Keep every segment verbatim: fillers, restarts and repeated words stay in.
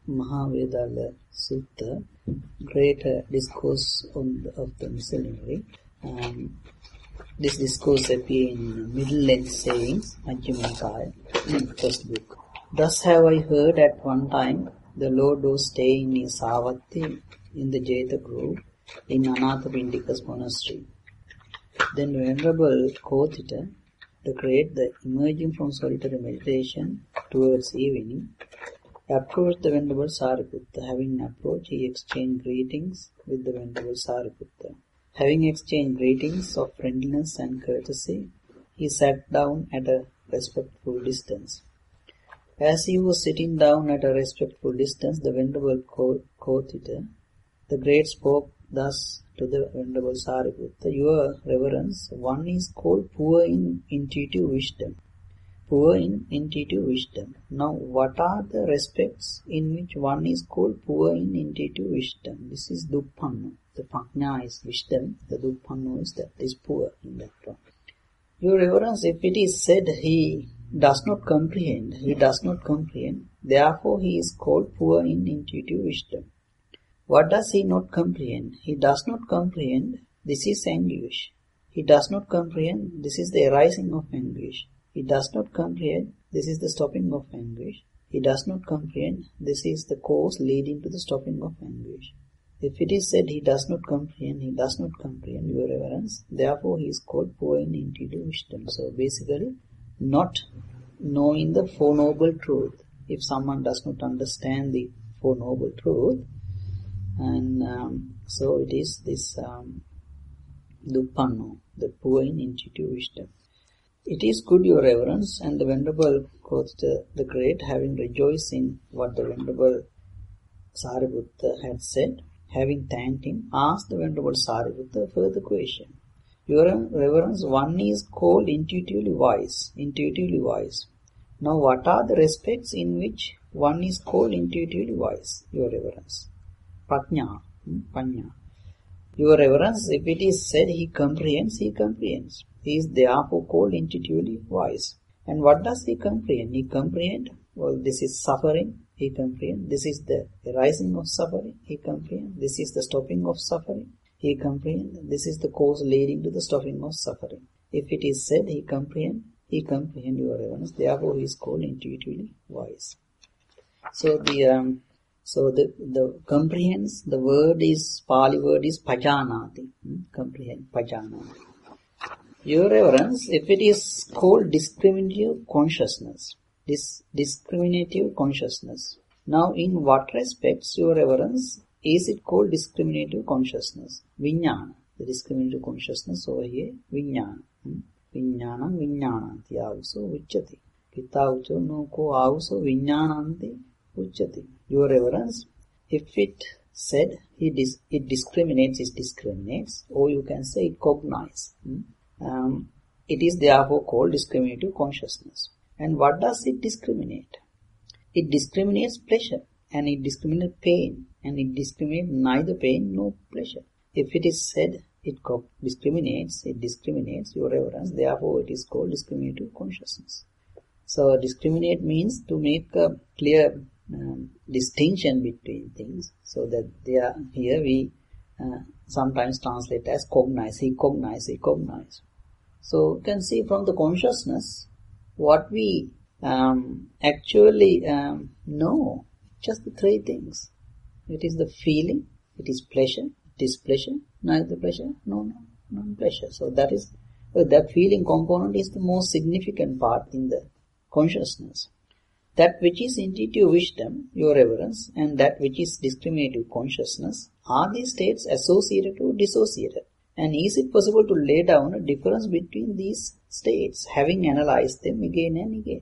Mahavedalla Sutta, great uh, discourse on the, of the miscellany. Um, this discourse appears in Middle Length Sayings, Majjhima Nikaya, first book. Thus have I heard at one time the Lord was staying in Savatthi in the Jeta Grove in Anathapindika's monastery. Then Venerable Kothita, the Great, the emerging from solitary meditation towards evening, approached the Venerable Sariputta. Having approached, he exchanged greetings with the Venerable Sariputta. Having exchanged greetings of friendliness and courtesy, he sat down at a respectful distance. As he was sitting down at a respectful distance, the Venerable Kothita, the Great, spoke thus to the Venerable Sariputta: Your Reverence, one is called poor in intuitive wisdom. Poor in intuitive wisdom. Now, what are the respects in which one is called poor in intuitive wisdom? This is Duppanno. The Prajna is wisdom, the Duppanno is that is poor in that one. Your Reverence, if it is said he does not comprehend, he does not comprehend, therefore he is called poor in intuitive wisdom. What does he not comprehend? He does not comprehend, this is anguish. He does not comprehend, this is the arising of anguish. He does not comprehend, this is the stopping of anguish. He does not comprehend, this is the cause leading to the stopping of anguish. If it is said he does not comprehend, he does not comprehend, Your Reverence, therefore he is called poor in intuitive wisdom. So basically, not knowing the Four Noble Truth. If someone does not understand the Four Noble Truth, and um, so it is this um, Duppanno, the poor in intuitive wisdom. It is good, Your Reverence, and the Venerable Kothita the Great, having rejoiced in what the Venerable Sariputta had said, having thanked him, asked the Venerable Sariputta a further question. Your Reverence, one is called intuitively wise, intuitively wise. Now, what are the respects in which one is called intuitively wise, Your Reverence? Prajna, hmm? Panya. Your Reverence, if it is said he comprehends, he comprehends. He is therefore called intuitively wise. And what does he comprehend? He comprehends, well, this is suffering, he comprehends. This is the arising of suffering, he comprehends. This is the stopping of suffering, he comprehends. This is the cause leading to the stopping of suffering. If it is said he comprehends, he comprehends, Your Reverence. Therefore, he is called intuitively wise. So the um, so the the comprehends. The word is Pali word is pajanati. Hmm? Comprehend, pajanati. Your Reverence, if it is called discriminative consciousness, this discriminative consciousness. Now, in what respects, Your Reverence, is it called discriminative consciousness? Vijnana, the discriminative consciousness over here, Vijnana. Hmm? Vijnana, Vijnananti, also Uchati. Kita ucho no ko also Vijnananti Uchati. Your Reverence, if it said he dis- it discriminates, it discriminates, or you can say it cognizes. Hmm? Um, it is therefore called discriminative consciousness. And what does it discriminate? It discriminates pleasure, and it discriminates pain, and it discriminates neither pain nor pleasure. If it is said it co- discriminates, it discriminates, Your Reverence, therefore it is called discriminative consciousness. So discriminate means to make a clear um, distinction between things, so that they are, here we uh, sometimes translate as cognize, he cognize, he cognize. So you can see from the consciousness what we um, actually um, know, just the three things. It is the feeling, it is pleasure, it is pleasure, neither pleasure, no, no, non-pleasure. So that is, uh, that feeling component is the most significant part in the consciousness. That which is intuitive wisdom, Your Reverence, and that which is discriminative consciousness, are these states associated or dissociated? And is it possible to lay down a difference between these states, having analyzed them again and again?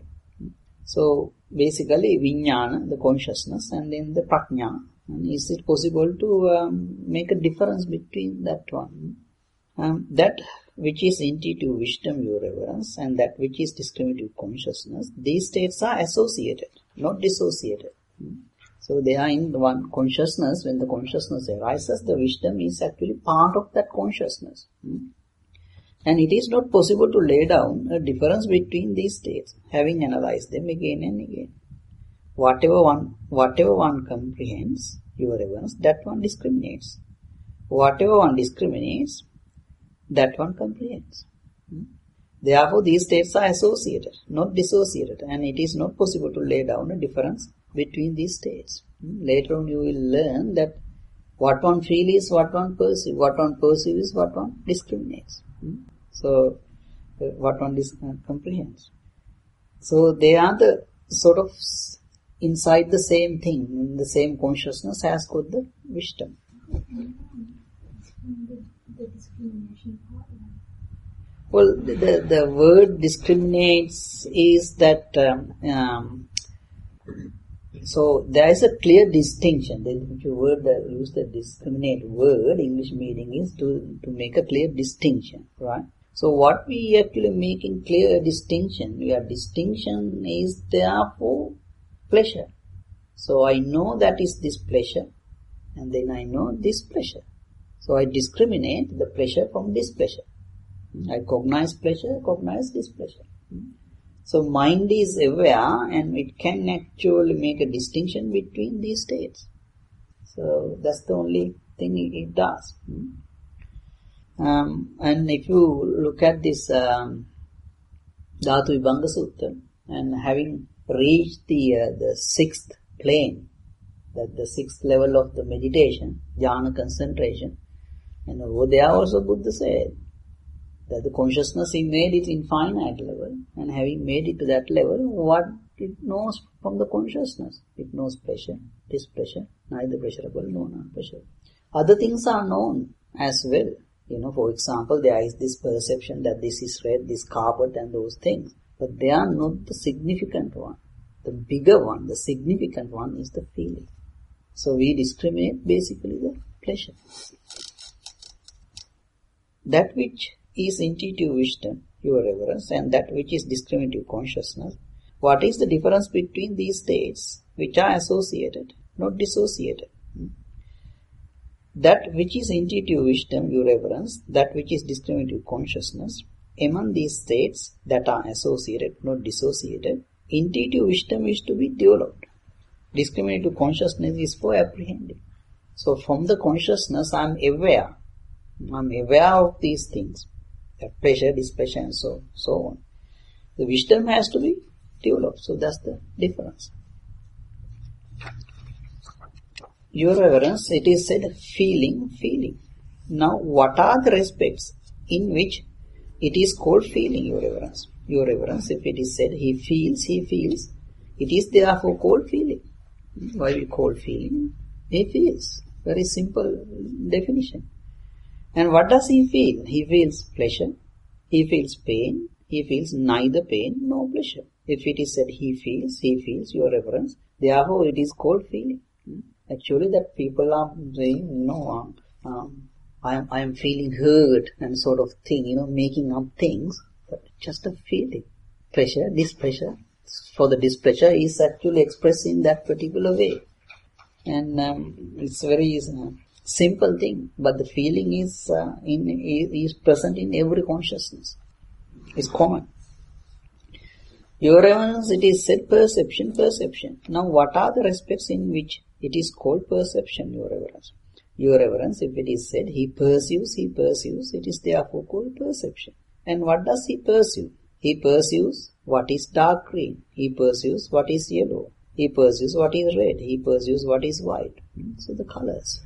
So, basically, Vijnana, the consciousness, and then the Prajna. And is it possible to um, make a difference between that one? Um, that which is intuitive wisdom, Your Reverence, and that which is discriminative consciousness, these states are associated, not dissociated. So they are in one consciousness. When the consciousness arises, the wisdom is actually part of that consciousness. And it is not possible to lay down a difference between these states, having analyzed them again and again. Whatever one, whatever one comprehends, your reverence, that one discriminates. Whatever one discriminates, that one comprehends. Hmm? Therefore, these states are associated, not dissociated, and it is not possible to lay down a difference between these states. Hmm? Later on, you will learn that what one feels is what one perceives, what one perceives is what one discriminates. Hmm? So, uh, what one dis- uh, comprehends. So, they are the sort of inside the same thing, in the same consciousness as got the wisdom. The, the discrimination part. Well, the, the word discriminates is that, um, um, so there is a clear distinction. The word that use the discriminate word, English meaning is to, to make a clear distinction, right? So what we actually making clear distinction, your distinction is there for pleasure. So I know that is this pleasure, and then I know this pleasure. So I discriminate the pleasure from displeasure. I cognize pleasure, cognize displeasure. So mind is aware and it can actually make a distinction between these states. So that's the only thing it does. Um, and if you look at this um, Dhatu Vibhanga Sutta, and having reached the uh, the sixth plane, that the sixth level of the meditation, jhana concentration, and over there also Buddha said that the consciousness he made it infinite level, and having made it to that level, what it knows from the consciousness? It knows pleasure, displeasure, neither pleasurable nor non-pleasurable. Other things are known as well. You know, for example, there is this perception that this is red, this carpet and those things. But they are not the significant one. The bigger one, the significant one is the feeling. So we discriminate basically the pleasure. That which is intuitive wisdom, your reverence, and that which is discriminative consciousness. What is the difference between these states which are associated, not dissociated? That which is intuitive wisdom, your reverence, that which is discriminative consciousness, among these states that are associated, not dissociated, intuitive wisdom is to be developed. Discriminative consciousness is for apprehending. So from the consciousness I am aware. I am aware of these things. Pleasure, displeasure and so, so on. The wisdom has to be developed. So that's the difference. Your reverence, it is said feeling, feeling. Now what are the respects in which it is called feeling, your reverence? Your reverence, if it is said he feels, he feels, it is therefore called feeling. Why we call feeling? He feels. Very simple definition. And what does he feel? He feels pleasure, he feels pain, he feels neither pain nor pleasure. If it is said he feels, he feels, your reverence, therefore it is called feeling. Actually that people are saying, you know, um, I am, I am feeling hurt and sort of thing, you know, making up things, but just a feeling. Pleasure, displeasure, for the displeasure is actually expressed in that particular way. And um, it's very uh, simple thing, but the feeling is, uh, in, is present in every consciousness. It's common. Your reverence, it is said perception, perception. Now what are the respects in which it is called perception, your reverence? Your reverence, if it is said he perceives, he perceives, it is therefore called perception. And what does he perceive? He perceives what is dark green, he perceives what is yellow, he perceives what is red, he perceives what is white. So the colors.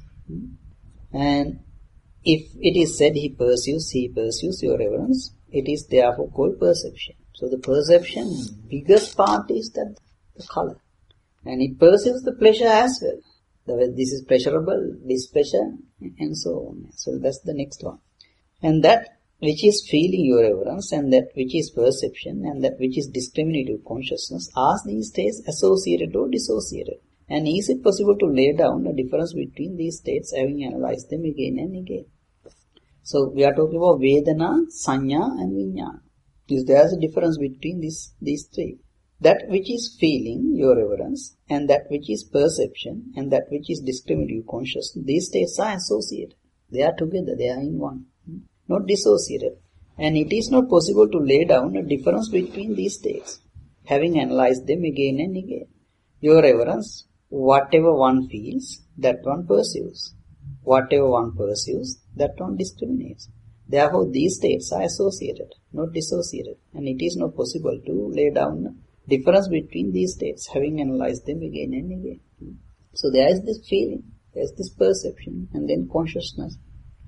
And if it is said he perceives, he perceives, your reverence, it is therefore called perception. So the perception, biggest part is that the color. And it perceives the pleasure as well. This is pleasurable, displeasure, and so on. So that's the next one. And that which is feeling, your reverence, and that which is perception, and that which is discriminative consciousness, are these states associated or dissociated? And is it possible to lay down a difference between these states, having analyzed them again and again? So we are talking about Vedana, Sanya, and Vijnana. There is a difference between these, these three. That which is feeling, your reverence, and that which is perception, and that which is discriminative consciousness, these states are associated. They are together, they are in one, not dissociated. And it is not possible to lay down a difference between these states, having analyzed them again and again. Your Reverence, whatever one feels, that one perceives. Whatever one perceives, that one discriminates. Therefore, these states are associated, not dissociated. And it is not possible to lay down a difference between these states, having analyzed them again and again. So there is this feeling, there is this perception, and then consciousness.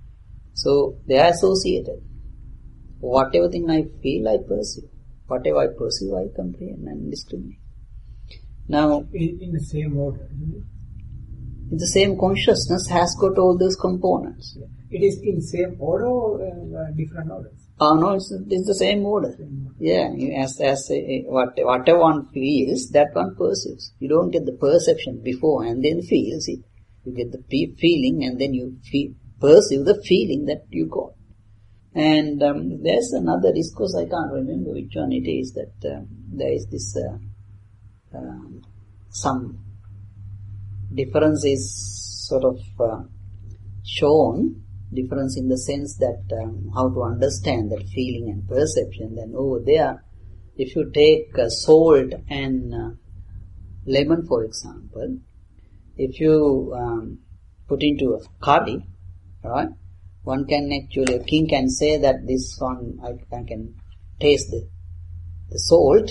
So they are associated. Whatever thing I feel, I perceive. Whatever I perceive, I comprehend and discriminate. Now, in, in the same order, isn't it? The same consciousness has got all those components. It is in same order or uh, different orders? Oh no, it's, it's the same order. Same order. Yeah, as as a, what, whatever one feels, that one perceives. You don't get the perception before and then feels it. You get the pe- feeling and then you feel, perceive the feeling that you got. And um, there's another discourse, I can't remember which one it is, that um, there is this uh, um, some difference is sort of uh, shown, difference in the sense that um, how to understand that feeling and perception. Then over there, if you take uh, salt and uh, lemon, for example, if you um, put into a curry, right, one can actually, a king can say that this one, I, I can taste the, the salt,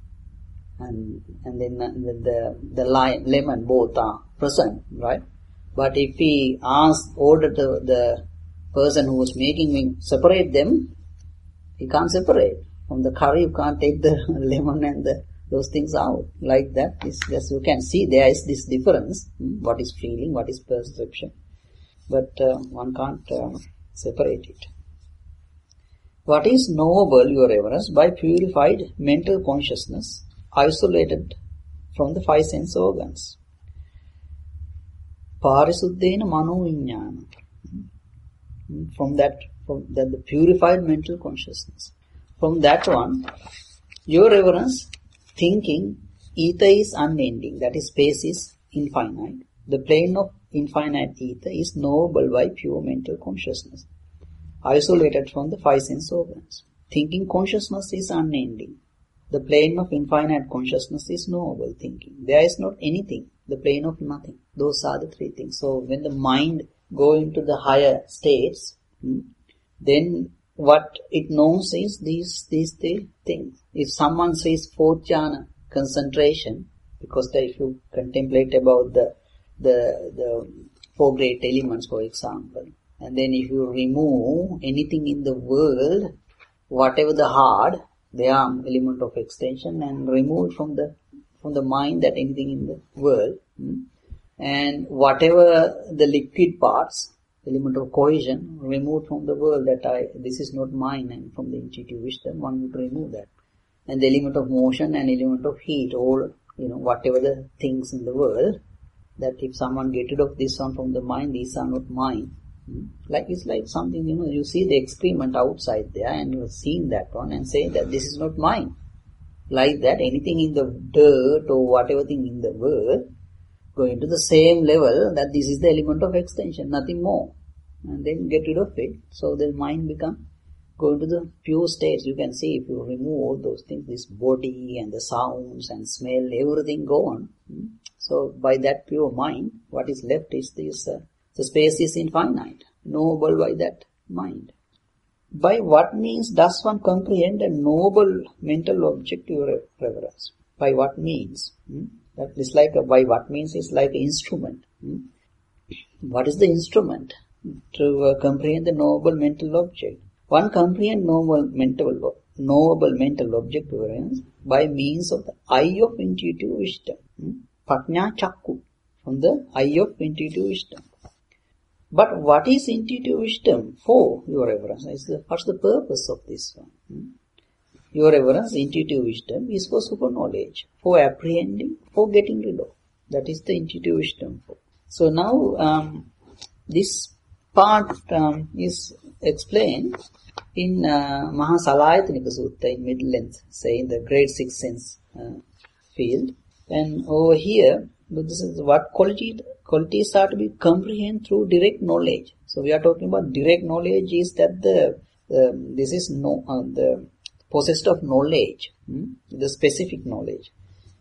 and and then the the, the lime, lemon both are present, right? But if he asks, order the, the person who was making me separate them, he can't separate. From the curry, you can't take the lemon and the, those things out. Like that, is just, you can see there is this difference. Hmm? What is feeling, what is perception. But uh, one can't uh, separate it. What is knowable, Your Reverence, by purified mental consciousness, isolated from the five sense organs? Parisuddhena mano vijnana. From that, from that the purified mental consciousness. From that one, Your Reverence, thinking, ether is unending, that is, space is infinite. The plane of infinite ether is knowable by pure mental consciousness, isolated from the five sense organs. Thinking consciousness is unending. The plane of infinite consciousness is knowable thinking. There is not anything, the plane of nothing. Those are the three things. So when the mind go into the higher states, then what it knows is these these three things. If someone says fourth jhana, concentration, because if you contemplate about the the the four great elements, for example, and then if you remove anything in the world, whatever the hard, they are element of extension, and remove from the from the mind that anything in the world, and whatever the liquid parts, element of cohesion, removed from the world, that I this is not mine, and from the intuitive wisdom one would remove that, and the element of motion and element of heat, all, you know, whatever the things in the world, that if someone get rid of this one from the mind, these are not mine. Like it's like something, you know, you see the excrement outside there and you have seen that one and say that this is not mine. Like that, anything in the dirt or whatever thing in the world, going to the same level that this is the element of extension, nothing more. And then get rid of it. So the mind become, go into the pure states. You can see if you remove all those things, this body and the sounds and smell, everything gone. So by that pure mind, what is left is this, uh, the space is infinite, knowable by that mind. By what means does one comprehend a noble mental object, Your Reverence? By what means? Hmm? That is like a, by what means is like an instrument. Hmm? What is the instrument to uh, comprehend the noble mental object? One comprehend noble mental, noble mental object, Your Reverence, by means of the eye of intuitive wisdom. Hmm? Pajna Chakku, from the eye of intuitive wisdom. But what is intuitive wisdom for, Your Reverence? What's the purpose of this one? Hmm? Your Reverence, intuitive wisdom is for super knowledge, for apprehending, for getting rid of. That is the intuitive wisdom for. So now um, this part um, is explained in uh, Mahasalayatanika Sutta in middle length, say in the grade six sense uh, field. And over here, this is what quality, qualities are to be comprehended through direct knowledge. So we are talking about direct knowledge is that the, um, this is no, uh, the possessed of knowledge, hmm? the specific knowledge.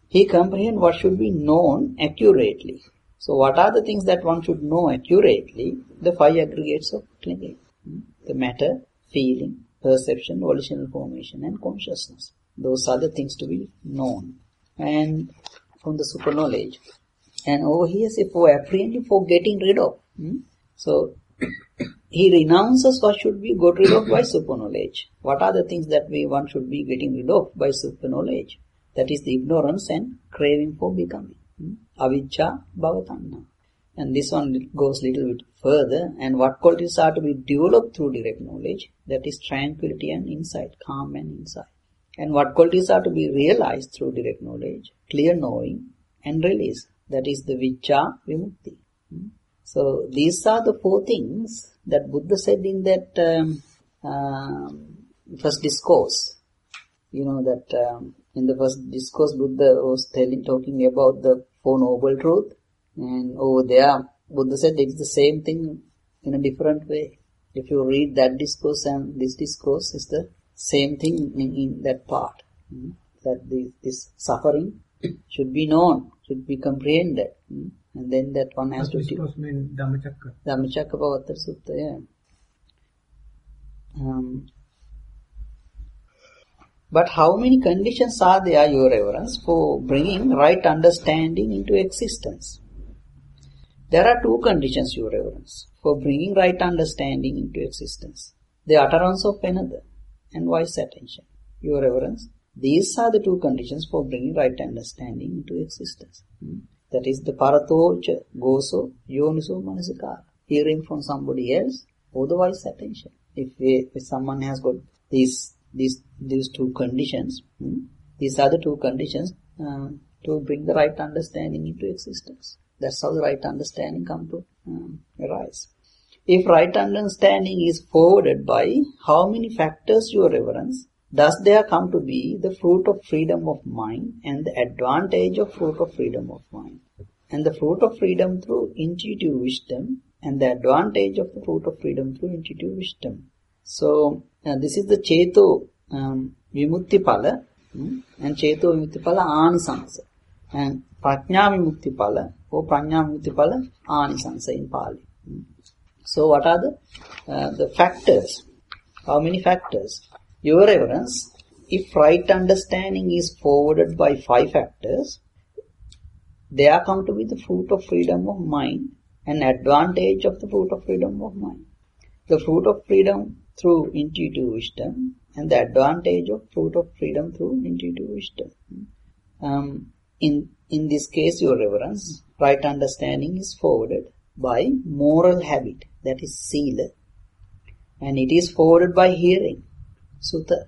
he comprehends what should be known accurately. So what are the things that one should know accurately? The five aggregates of clinging. The matter, feeling, perception, volitional formation and consciousness. Those are the things to be known. And from the super knowledge. And over here say for apprehending, for getting rid of. So he renounces what should be got rid of by super knowledge. What are the things that we one should be getting rid of by super knowledge? That is the ignorance and craving for becoming. Avijja bhavatanna. And this one goes a little bit further. And what qualities are to be developed through direct knowledge? That is tranquility and insight, calm and insight. And what qualities are to be realized through direct knowledge? Clear knowing and release. That is the Vicca Vimukti. So these are the four things that Buddha said in that um, um, first discourse. You know that um, in the first discourse Buddha was telling, talking about the Four Noble Truths. And over there Buddha said it's the same thing in a different way. If you read that discourse and this discourse, is the same thing in, in that part. Mm? That this, this suffering should be known, should be comprehended. Mm? And then that one has First to... discourse means Dhammacakka. Dhammacakkappavattana Sutta, yeah. Um, but how many conditions are there, Your Reverence, for bringing right understanding into existence? There are two conditions, Your Reverence, for bringing right understanding into existence. The utterance of another and wise attention. Your Reverence, these are the two conditions for bringing right understanding into existence. Hmm? That is the paratocha, goso, yoniso, manasikara. Hearing from somebody else or the wise attention. If, we, if someone has got these these these two conditions, hmm? these are the two conditions uh, to bring the right understanding into existence. That's how the right understanding come to um, arise. If right understanding is forwarded by how many factors, Your Reverence, does there come to be the fruit of freedom of mind and the advantage of fruit of freedom of mind? And the fruit of freedom through intuitive wisdom and the advantage of the fruit of freedom through intuitive wisdom. So, uh, this is the Cheto um, Vimukti Pala hmm? and Cheto Vimukti Pala Anisansa. And Prajna Vimukti Pala or Prajna Vimukti Pala Anisansa in Pali. Hmm? So, what are the, uh, the factors? How many factors? Your Reverence, if right understanding is forwarded by five factors, there come to be the fruit of freedom of mind and advantage of the fruit of freedom of mind. The fruit of freedom through intuitive wisdom and the advantage of fruit of freedom through intuitive wisdom. Um, in, in this case, Your Reverence, right understanding is forwarded by moral habit, that is sila, and it is forwarded by hearing, sutta.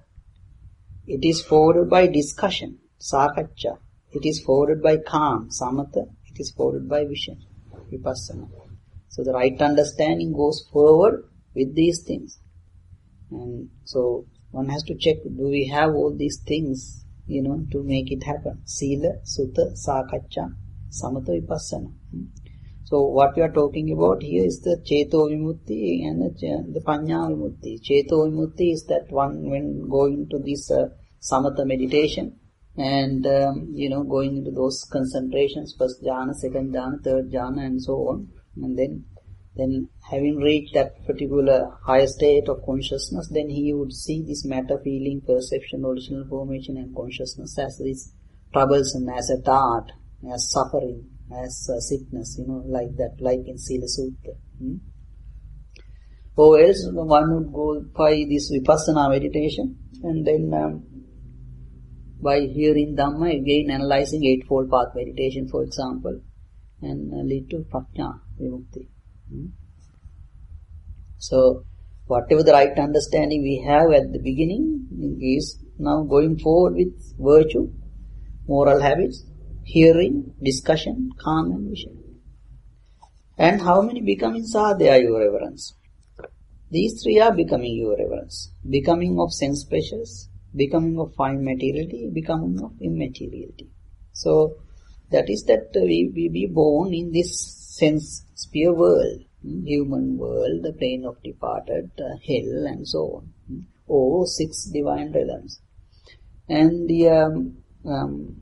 It is forwarded by discussion, sakaccha. It is forwarded by calm, samatha. It is forwarded by vision, vipassana. So the right understanding goes forward with these things. And so one has to check, do we have all these things, you know, to make it happen? Sila, sutta, sakaccha, samatha, vipassana. So what we are talking about here is the Cheto Vimukti and the, the Panya Vimukti. Cheto Vimukti is that one when going to this uh, samatha meditation and, um, you know, going into those concentrations, first jhana, second jhana, third jhana and so on. And then, then having reached that particular higher state of consciousness, then he would see this matter, feeling, perception, original formation and consciousness as these troublesome, as a dart, as suffering, as uh, sickness, you know, like that, like in Sila Sutta. Hmm? Or else one would go by this Vipassana meditation and then um, by hearing Dhamma, again analyzing Eightfold Path meditation, for example, and uh, lead to Prajna Vimukti. Hmm? So, whatever the right understanding we have at the beginning is now going forward with virtue, moral habits, hearing, discussion, calm and vision. And how many becomings are there, Your Reverence? These three are becoming, Your Reverence. Becoming of sense pleasures, becoming of fine materiality, becoming of immateriality. So, that is that we, we be born in this sense sphere world, human world, the plane of departed, uh, hell and so on. Or six divine realms. And the um, um,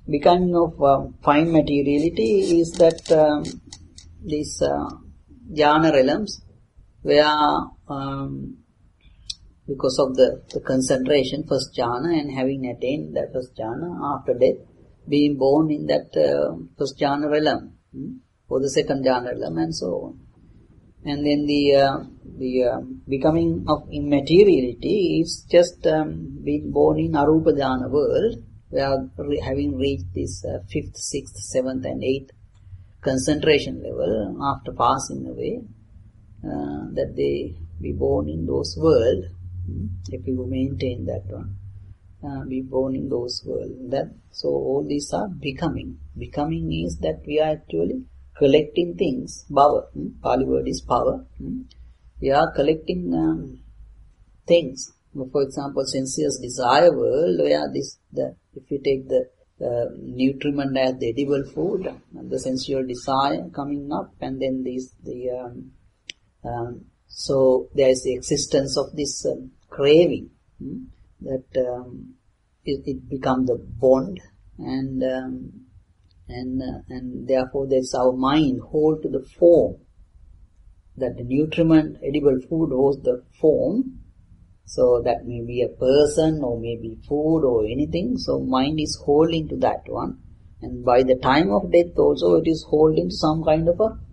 becoming of uh, fine materiality is that um, these uh, jhana realms, where um, because of the, the concentration, first jhana, and having attained that first jhana, after death, being born in that uh, first jhana realm, hmm, or the second jhana realm, and so on. And then the uh, the uh, becoming of immateriality is just um, being born in arupa jhana world, where re- having reached this uh, fifth, sixth, seventh, and eighth concentration level, after passing away, uh, that they be born in those world. If you maintain that one, uh, be born in those world. That so all these are becoming. Becoming is that we are actually collecting things. Bhava, hmm? Pali word is power. Hmm? We are collecting um, things. For example, sensuous desire world, where this the if you take the uh, nutriment as the edible food, the sensual desire coming up, and then this the um, um, so there is the existence of this um, craving hmm, that um, it, it becomes the bond, and um, and uh, and therefore there's our mind hold to the form, that the nutriment edible food holds the form. So that may be a person or maybe food or anything. So mind is holding to that one, and by the time of death also it is holding to some kind of a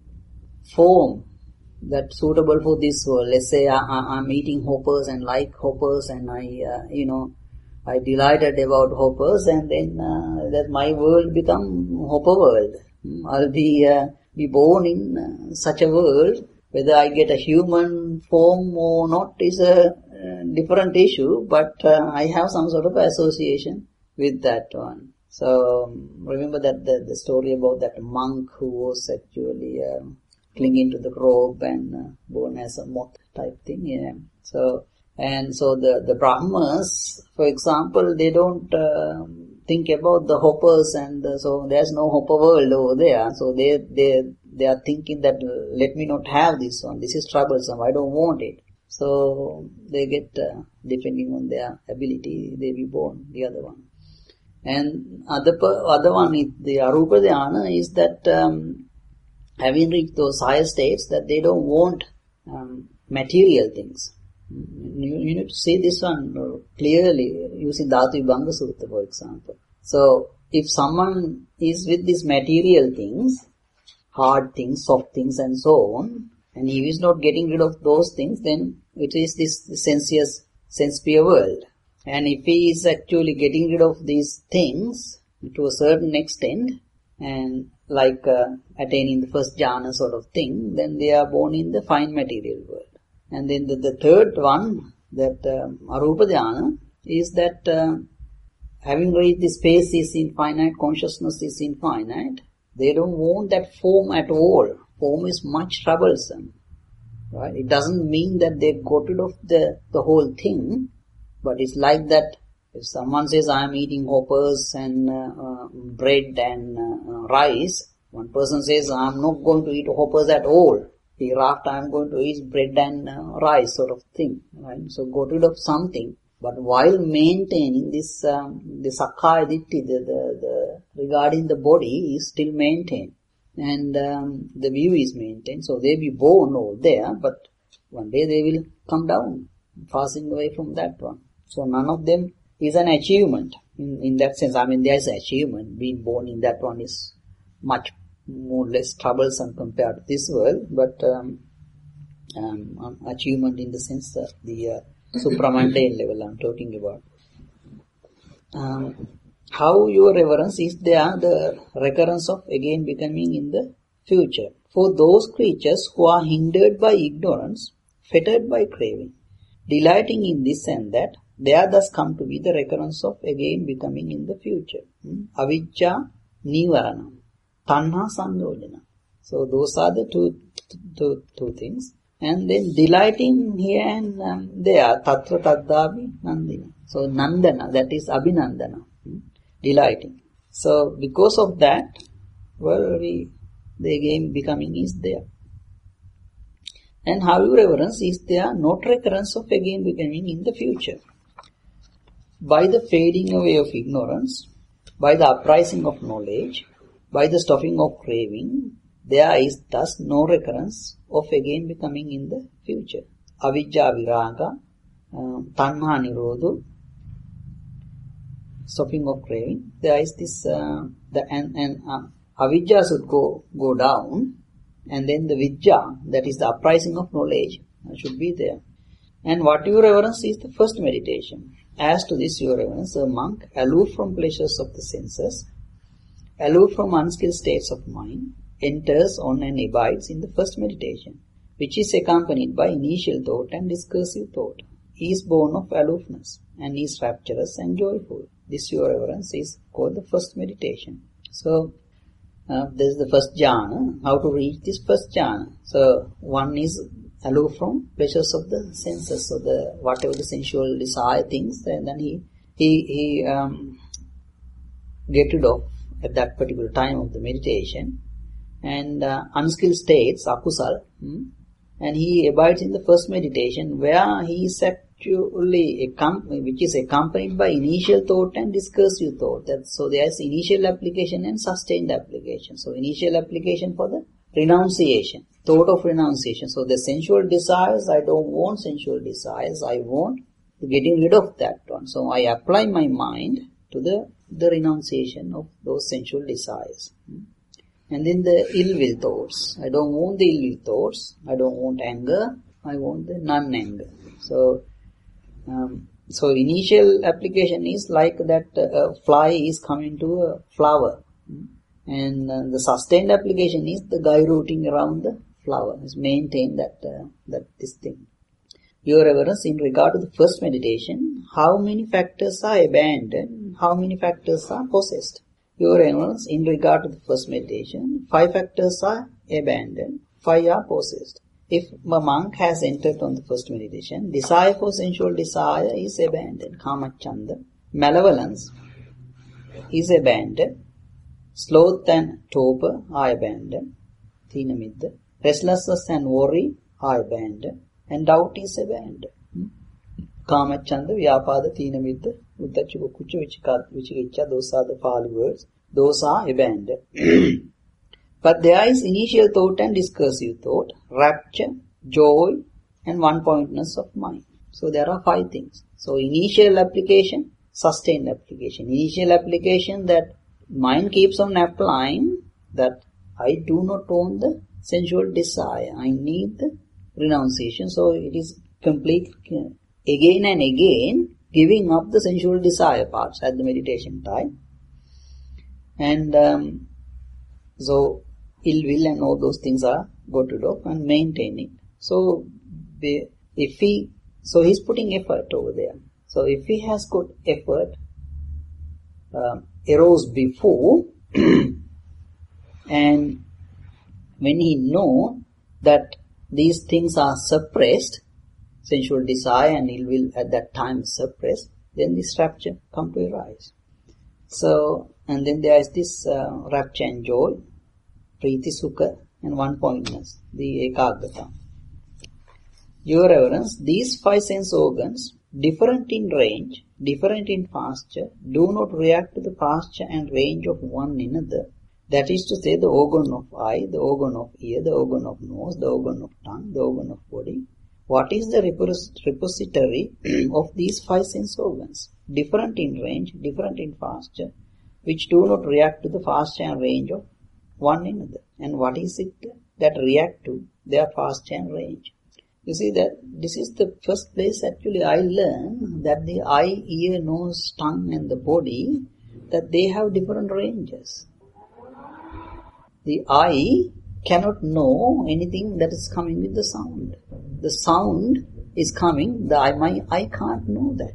form that's suitable for this world. Let's say I, I, I'm eating hoppers and like hoppers, and I, uh, you know, I delighted about hoppers, and then uh, that my world become hopper world. I'll be uh, be born in uh, such a world. Whether I get a human form or not is a uh, different issue, but uh, I have some sort of association with that one. So um, remember that the, the story about that monk who was actually uh, clinging to the rope and uh, born as a moth type thing. Yeah. So and so the the Brahmas, for example, they don't uh, think about the hoppers, and uh, so there's no hopper world over there. So they they they are thinking that uh, let me not have this one. This is troublesome. I don't want it. So they get uh, depending on their ability, they be born the other one. And other other one is the arupa dhyana, is that um, having reached those higher states, that they don't want um, material things. You, you need to see this one clearly using Dhatu Vibhanga Sutta, for example. So if someone is with these material things, hard things, soft things, and so on, and he is not getting rid of those things, then it is this sensuous, sense-pure world. And if he is actually getting rid of these things to a certain extent, and like uh, attaining the first jhana sort of thing, then they are born in the fine material world. And then the, the third one, that um, arupa dhyana, is that uh, having reached the space is infinite, consciousness is infinite, they don't want that form at all. Form is much troublesome. Right? It doesn't mean that they got rid of the, the whole thing, but it's like that if someone says, I am eating hoppers and uh, uh, bread and uh, uh, rice, one person says, I am not going to eat hoppers at all. Hereafter I am going to eat bread and uh, rice sort of thing. Right? So got rid of something, but while maintaining this, um, the sakkaya ditthi, the, the, the regarding the body is still maintained. And um, the view is maintained. So they be born over there, but one day they will come down, passing away from that one. So none of them is an achievement in, in that sense. I mean, there is an achievement. Being born in that one is much more or less troublesome compared to this world, but um, um, achievement in the sense that the uh, supramundane level I'm talking about. Um, how, your reverence, is there the recurrence of again becoming in the future? For those creatures who are hindered by ignorance, fettered by craving, delighting in this and that, there thus come to be the recurrence of again becoming in the future. Hmm? Avijja nivaranam, tanha sandojana. So those are the two, two, two things. And then delighting here and um, there, tatra taddavi nandina. So nandana, that is abhinandana, hmm? Delighting. So because of that, well, we, the again becoming is there. And how you reverence, is there not recurrence of again becoming in the future? By the fading away of ignorance, by the uprising of knowledge, by the stopping of craving, there is thus no recurrence of again becoming in the future. Avijja viraga, uh, tanha nirodho, stopping of craving. There is this, uh, the and, and uh, avijja should go go down, and then the vijja, that is the uprising of knowledge, uh, should be there. And what your reverence is the first meditation. As to this, your reverence, a monk aloof from pleasures of the senses, aloof from unskilled states of mind, enters on and abides in the first meditation, which is accompanied by initial thought and discursive thought. He is born of aloofness and is rapturous and joyful. This, your reverence, is called the first meditation. So, uh, this is the first jhana. How to reach this first jhana? So, one is aloof from pleasures of the senses, so the whatever the sensual desire things, and then he he he um, get rid of at that particular time of the meditation, and uh, unskilled states, akusal, hmm? and he abides in the first meditation where he is actually accom- which is accompanied by initial thought and discursive thought. That so there is initial application and sustained application. So initial application for the renunciation. Thought of renunciation. So the sensual desires, I don't want sensual desires, I want getting rid of that one. So I apply my mind to the, the renunciation of those sensual desires. And then the ill will thoughts. I don't want the ill will thoughts, I don't want anger, I want the non-anger. So, um, so initial application is like that a fly is coming to a flower. And uh, the sustained application is the guy rooting around the flower, is maintain that uh, that this thing. Your reverence, in regard to the first meditation, how many factors are abandoned, how many factors are possessed? Your reverence, in regard to the first meditation, five factors are abandoned, five are possessed. If a monk has entered on the first meditation, desire for sensual desire is abandoned, kamachanda. Malevolence is abandoned. Sloth and torpor are abandoned, thina middha. Restlessness and worry are abandoned, and doubt is abandoned. Kamachanda, Vyapada, thina middha, uddhacca, kucca, vicikiccha, those are the Pali words. Those are abandoned. But there is initial thought and discursive thought, rapture, joy, and one-pointedness of mind. So there are five things. So initial application, sustained application. Initial application, that mind keeps on applying that I do not own the sensual desire. I need the renunciation. So it is complete again and again giving up the sensual desire parts at the meditation time. And um, so ill will and all those things are got rid of and maintaining. So if he, so he's putting effort over there. So if he has got effort, um, arose before and when he know that these things are suppressed, sensual desire and ill will at that time is suppressed, then this rapture come to arise. So, and then there is this uh, rapture and joy, priti sukha and one-pointedness, the ekaggata. Your reverence, these five sense organs, different in range, different in posture, do not react to the posture and range of one another. That is to say, the organ of eye, the organ of ear, the organ of nose, the organ of tongue, the organ of body. What is the repository of these five sense organs? Different in range, different in posture, which do not react to the posture and range of one another. And what is it that react to their posture and range? You see that this is the first place actually I learned that the eye, ear, nose, tongue and the body, that they have different ranges. The eye cannot know anything that is coming with the sound. The sound is coming, the eye, my eye can't know that.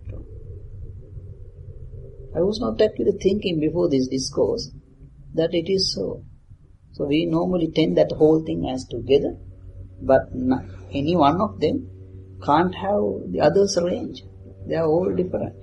I was not actually thinking before this discourse that it is so. So we normally tend that whole thing as together, but not, any one of them can't have the other's range. They are all different.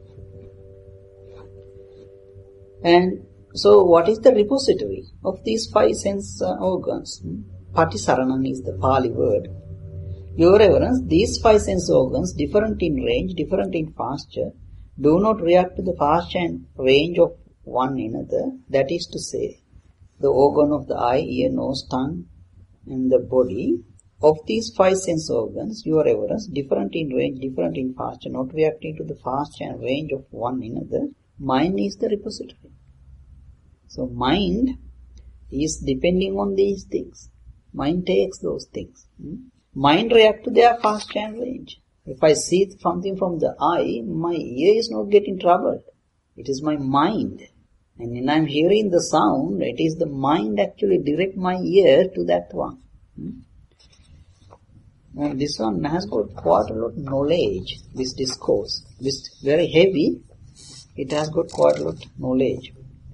And so what is the repository of these five sense uh, organs? Patisaranam is the Pali word. Your reverence, these five sense organs, different in range, different in posture, do not react to the posture and range of one another, that is to say, the organ of the eye, ear, nose, tongue, and the body, of these five sense organs, your reverence, different in range, different in fashion, not reacting to the fashion and range of one another, mind is the repository. So mind is depending on these things. Mind takes those things. Hmm? Mind reacts to their fashion and range. If I see something from the eye, my ear is not getting troubled. It is my mind. And when I am hearing the sound, it is the mind actually direct my ear to that one. Hmm? Now this one has got quite a lot of knowledge, this discourse. This very heavy, it has got quite a lot of knowledge.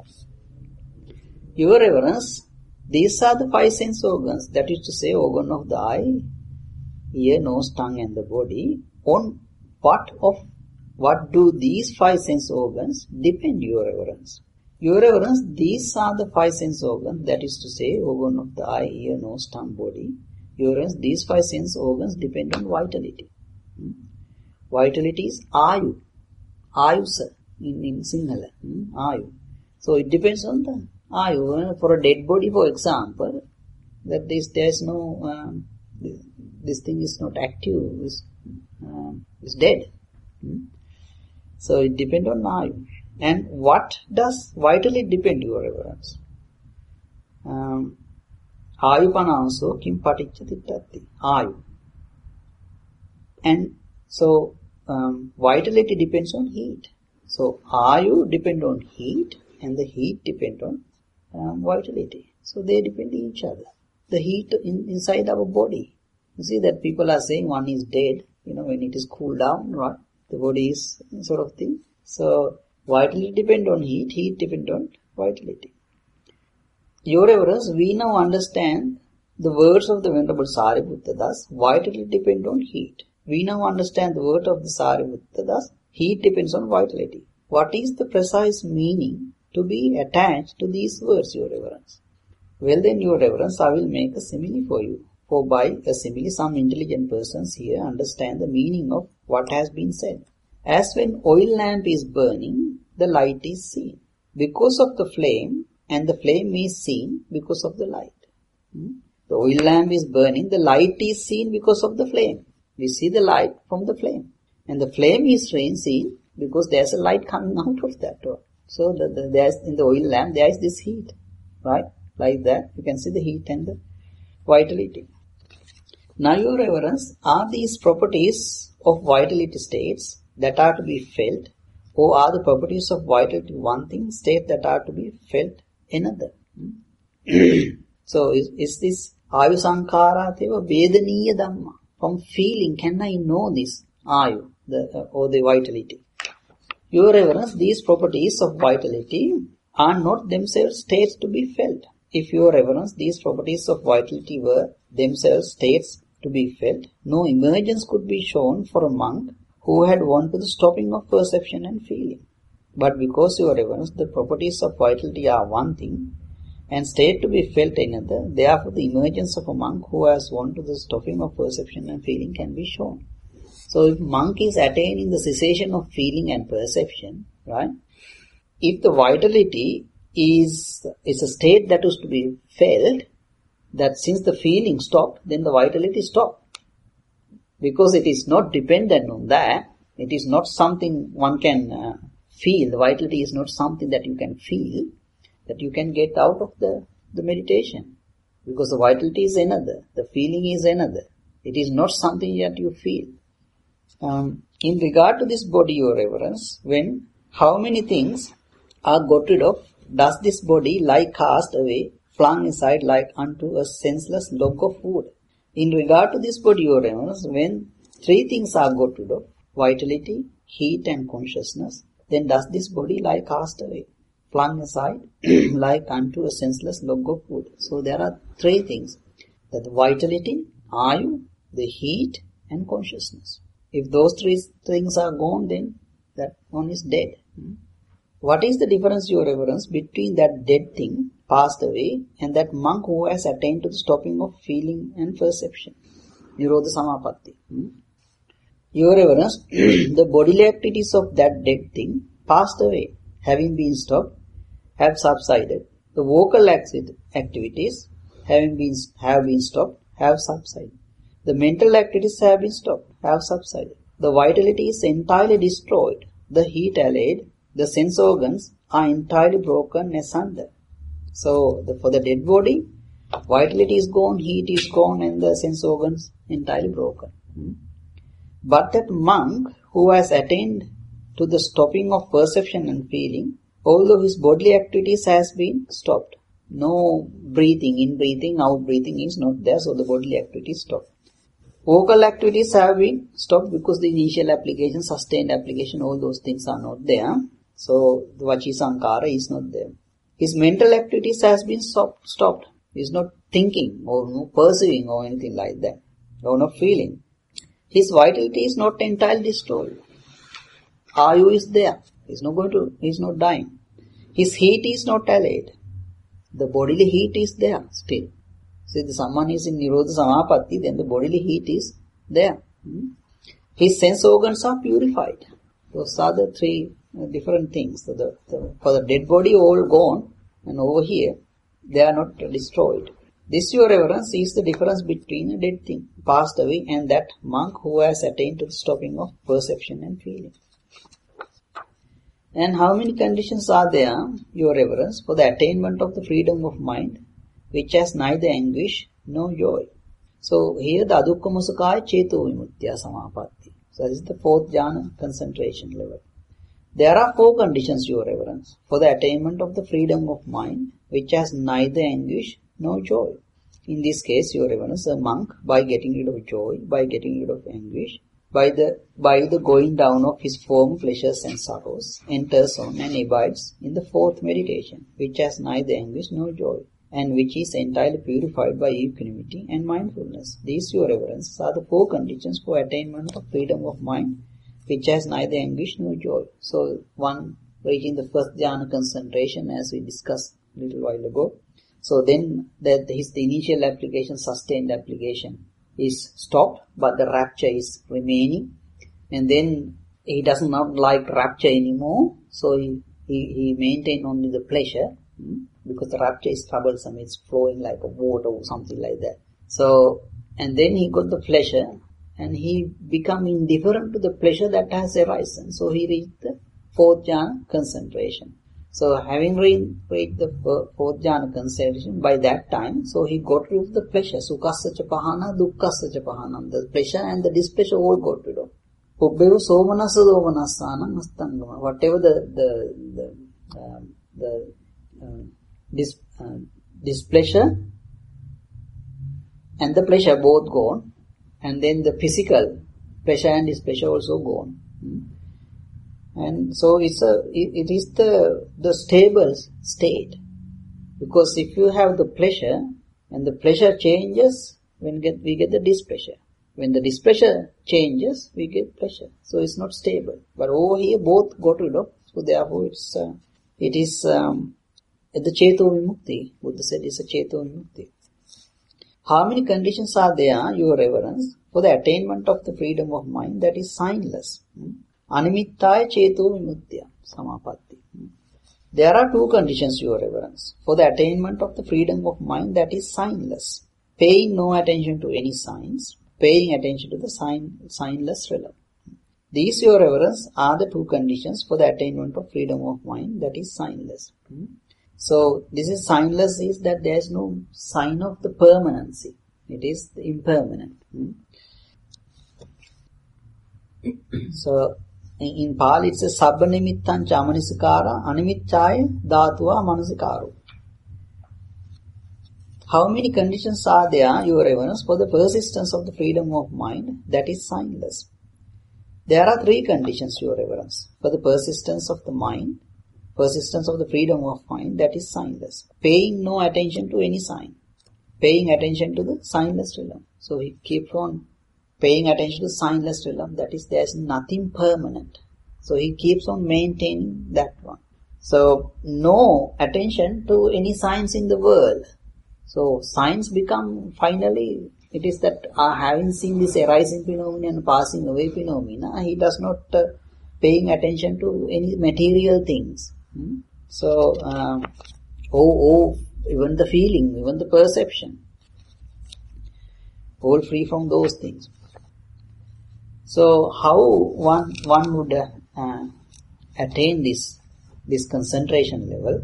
Your reverence, these are the five sense organs, that is to say, organ of the eye, ear, nose, tongue and the body. On what of what do these five sense organs depend, your reverence? Your reverence, these are the five sense organs, that is to say, organ of the eye, ear, nose, tongue, body. Your reverence, these five sense organs depend on vitality. Hmm? Vitality is ayu. Ayusa in, in Sinhala. Hmm? Ayu. So it depends on the ayu. For a dead body, for example, that this, there is no, um, this, this thing is not active, is um, is dead. Hmm? So it depends on ayu. And what does vitality depend, your reverence? Um, Ayupananso kim paticchatittati. Ayu. And so um, vitality depends on heat. So ayu depend on heat and the heat depend on um, vitality. So they depend on each other. The heat in, inside our body. You see that people are saying one is dead, you know, when it is cooled down, right? The body is sort of thing. So vitality depend on heat, heat depend on vitality. Your reverence, we now understand the words of the Venerable Sariputta, thus vitality depend on heat. We now understand the word of the Sariputta, thus heat depends on vitality. What is the precise meaning to be attached to these words, your reverence? Well then, your reverence, I will make a simile for you. For by a simile, some intelligent persons here understand the meaning of what has been said. As when oil lamp is burning, the light is seen. Because of the flame, and the flame is seen because of the light. Hmm? The oil lamp is burning, the light is seen because of the flame. We see the light from the flame. And the flame is seen because there's a light coming out of that. So the, the, there's in the oil lamp, there is this heat. Right? Like that, you can see the heat and the vitality. Now, your reverence, are these properties of vitality states that are to be felt, or are the properties of vitality one thing, state that are to be felt another? So is, is this ayu sankhara teva vedaniya dhamma? From feeling, can I know this ayu, the, uh, or the vitality? Your reverence, these properties of vitality are not themselves states to be felt. If your reverence, these properties of vitality were themselves states to be felt, no emergence could be shown for a monk who had won to the stopping of perception and feeling. But because, your reverence, the properties of vitality are one thing, and state to be felt another, therefore the emergence of a monk who has won to the stopping of perception and feeling can be shown. So if monk is attaining the cessation of feeling and perception, right? If the vitality is, is a state that is to be felt, that since the feeling stopped, then the vitality stopped. Because it is not dependent on that, it is not something one can uh, feel. The vitality is not something that you can feel, that you can get out of the, the meditation. Because the vitality is another, the feeling is another. It is not something that you feel. Um, in regard to this body, your reverence, when how many things are got rid of, does this body lie cast away, flung aside like unto a senseless log of wood? In regard to this body, your reverence, when three things are got rid of, vitality, heat and consciousness, then does this body lie cast away, flung aside like unto a senseless log of wood? So there are three things, that the vitality, ayu, the heat and consciousness. If those three things are gone, then that one is dead. What is the difference, your reverence, between that dead thing, passed away, and that monk who has attained to the stopping of feeling and perception? Nirodha Samapatti. Hmm? Your reverence, the bodily activities of that dead thing passed away, having been stopped, have subsided. The vocal activities having been, have been stopped, have subsided. The mental activities have been stopped, have subsided. The vitality is entirely destroyed. The heat allayed, the sense organs are entirely broken asunder. So, the, for the dead body, vitality is gone, heat is gone, and the sense organs entirely broken. Hmm? But that monk who has attained to the stopping of perception and feeling, although his bodily activities has been stopped, no breathing, in breathing, out breathing is not there, so the bodily activities stopped. Vocal activities have been stopped because the initial application, sustained application, all those things are not there. So the Vachi Sankara is not there. His mental activities has been stopped. stopped. He is not thinking or no perceiving or anything like that, or not feeling. His vitality is not entirely destroyed. Ayu is there. He is not going to, he is not dying. His heat is not allayed. The bodily heat is there still. So if someone is in Nirodha Samapatti, then the bodily heat is there. Hmm? His sense organs are purified. Those are the three uh, different things. So the, the, for the dead body, all gone, and over here, they are not destroyed. This, your reverence, is the difference between a dead thing, passed away, and that monk who has attained to the stopping of perception and feeling. And how many conditions are there, your reverence, for the attainment of the freedom of mind, which has neither anguish nor joy? So here the Adukkhama Sukhaya Cheto Vimuttiya Samapatti. So this is the fourth jhana concentration level. There are four conditions, your reverence, for the attainment of the freedom of mind, which has neither anguish nor joy. In this case, your reverence, a monk, by getting rid of joy, by getting rid of anguish, by the by the going down of his former pleasures and sorrows, enters on and abides in the fourth meditation, which has neither anguish nor joy, and which is entirely purified by equanimity and mindfulness. These, your reverence, are the four conditions for attainment of freedom of mind, which has neither anguish nor joy. So, one reaching the first jhana concentration, as we discussed a little while ago. So then, that his the initial application, sustained application, is stopped, but the rapture is remaining, and then he does not like rapture anymore, so he he, he maintains only the pleasure, hmm? because the rapture is troublesome, it's flowing like a water or something like that. So, and then he got the pleasure, and he become indifferent to the pleasure that has arisen, so he reached the fourth jhana concentration. So having reached the fourth jhana concentration, by that time, so he got rid of the pleasure. Sukhasya cha pahana, dukkhasya cha pahana. The pleasure and the displeasure all got rid of. Pubbeva somanasa domanasana astangama. Whatever the the the um, the uh, dis, uh, displeasure and the pleasure both gone, and then the physical pleasure and displeasure also gone. Hmm? And so it's a, it, it is the, the stable state. Because if you have the pleasure, and the pleasure changes, when get, we get the displeasure. When the displeasure changes, we get pleasure. So it's not stable. But over here, both got rid of. So therefore it's, uh, it is, um, the Cheto Vimukti. Buddha said it's a Cheto Vimukti. How many conditions are there, your reverence, for the attainment of the freedom of mind that is signless? Hmm? Animittaya Cheto Vimuttiya Samapatti. There are two conditions, your reverence, for the attainment of the freedom of mind that is signless. Paying no attention to any signs, paying attention to the sign, signless realm. These, your reverence, are the two conditions for the attainment of freedom of mind that is signless. So, this is signless is that there is no sign of the permanency. It is the impermanent. So, in Pali it says Sabba nimittan cha amanisikara animittaya dhatuva manasikaro. How many conditions are there, your reverence, for the persistence of the freedom of mind that is signless? There are three conditions, your reverence, for the persistence of the mind, persistence of the freedom of mind that is signless. Paying no attention to any sign. Paying attention to the signless realm. So he keeps on paying attention to signless realm, that is, there is nothing permanent. So he keeps on maintaining that one. So no attention to any signs in the world. So signs become finally, it is that uh, having seen this arising phenomena and passing away phenomena, he does not uh, paying attention to any material things. Hmm? So, um, oh, oh, even the feeling, even the perception, all free from those things. So, how one one would uh, uh, attain this this concentration level?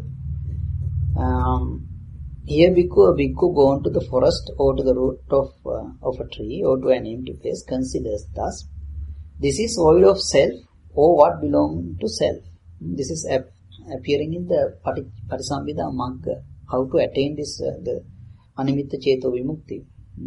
Um, here, bhikkhu, a bhikkhu gone to the forest or to the root of uh, of a tree or to an empty place considers thus: this is void of self, or what belongs to self. This is ap- appearing in the Pati- Patisambhida Magga. How to attain this uh, the Animitta Cheto Vimukti.